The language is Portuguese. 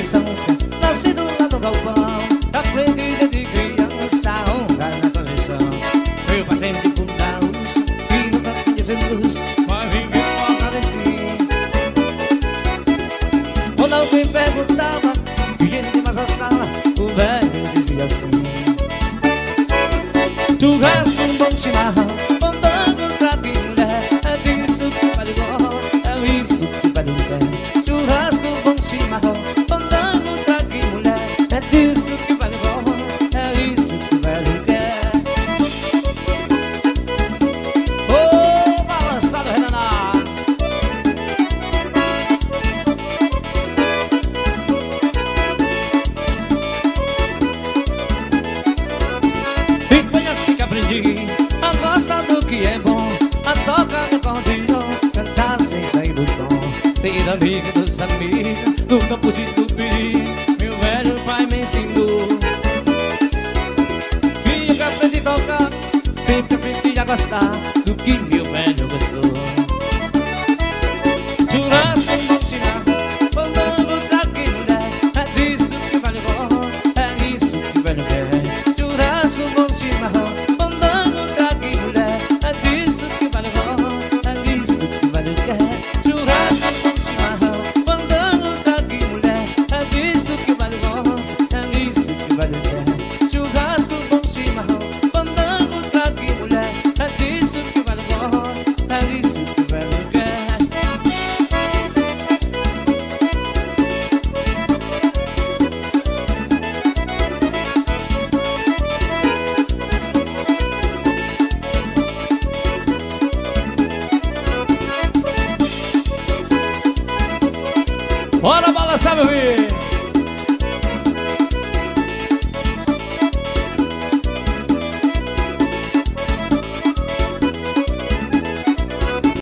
licença, nascido lá no galpão, da frente de criança, honra na projeção. Meu pai sempre fundar e nunca tinha Jesus, mas viveu fora de si. Quando alguém perguntava que ele mais gostava, o velho dizia assim: churrasco, um bom chimarrão, fandango, trago e mulher, é disso que vale o gol, é isso que vale o pé. Churrasco, um bom chimarrão, fandango, trago e mulher, é disso que vale o gol, é isso que vale o pé. Ô, balançado, Renaná! E foi assim que aprendi a gostar do que é bom, a tocar no acordeon, cantar sem sair do tom, ter amigo dos amigos, nunca pude tupi. Meu velho pai me ensinou, e eu que aprendi a tocar, sempre aprendi a gostar do que meu velho gostou. Churrasco, um bom chimarrão, fandango, trago e mulher, é disso que vale o gol, é isso que vale o pé. Churrasco, um bom chimarrão, fandango, trago e mulher, é disso que vale o gol, é isso que vale o pé. Churrasco, um bom chimarrão, fandango, trago e mulher, é disso que vale o gol, é isso que vale o pé. Churrasco, um bom chimarrão, fandango, trago e mulher, é disso que vale o gol, é isso que vale o pé. Bora balançar, meu filho!